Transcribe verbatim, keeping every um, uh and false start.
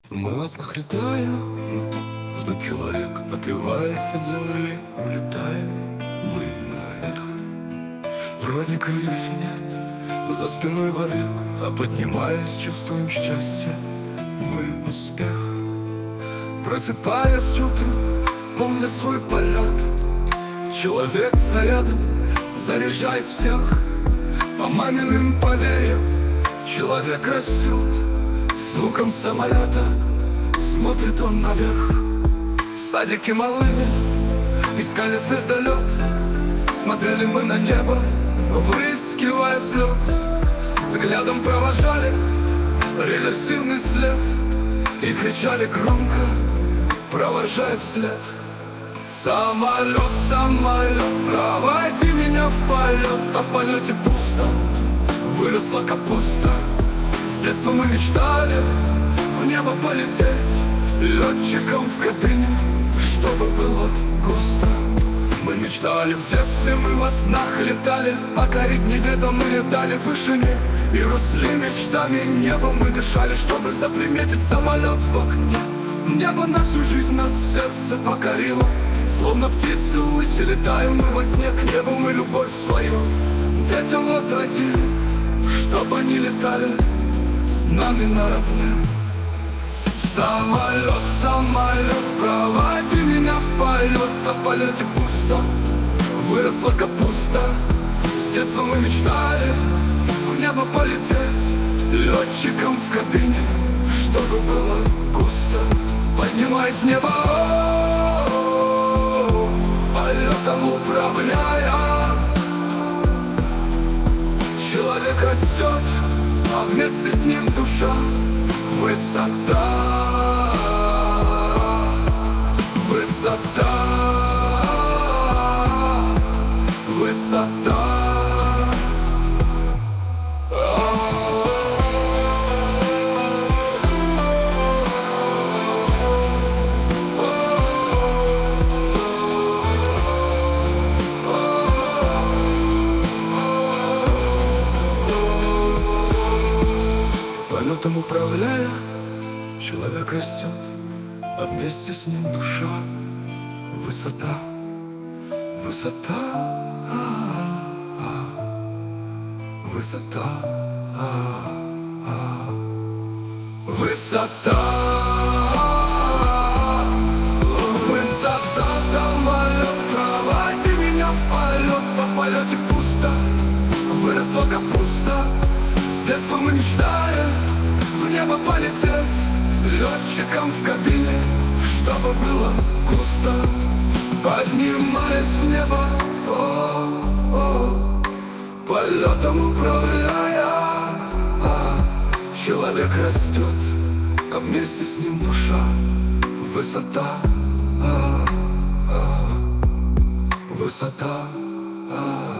Мы воздух летаем, сто килоек, отрываясь от земли, улетаем мы наверх. Вроде крыльев нет, за спиной вовек, а поднимаясь, чувствуем счастье, мы успех. Просыпаясь утром, помня свой полет, человек зарядом, заряжай всех. По маминым поверьям человек растет, звуком самолета смотрит он наверх. В садике малыми искали звездолет, смотрели мы на небо, выискивая взлет. Взглядом провожали реверсивный след и кричали громко, провожая вслед. Самолет, самолет, проводи меня в полет. А в полете пусто, выросла капуста. С детства мы мечтали в небо полететь, летчиком в кабине, чтобы было густо. Мы мечтали в детстве, мы во снах летали, покорить неведомые дали в вышине. И росли мечтами, небо мы дышали, чтобы заприметить самолет в окне. Небо на всю жизнь нас сердце покорило, словно птицы ввысь летаем мы во сне. К небу мы любовь свою детям возродили, чтоб они летали с нами наравне. Самолет, самолет, проводи меня в полет. А в полете пусто, выросла капуста. С детства мы мечтали в небо полететь, летчиком в кабине, чтобы было густо. Поднимаясь в небо, полетом управляя, человек растет, а вместе с ним душа. Высота, высота, высота. Полетом управляя, человек растет, а вместе с ним душа. Высота, высота, высота, высота, высота. Самолет, проводи меня в полет. А в полете пусто, выросла капуста. С детства мы мечтали в небо полететь, летчиком в кабине, чтобы было густо. Поднимаясь в небо, о, о, полетом управляя, а, человек растет, а вместе с ним душа. Высота, а, а, высота, а.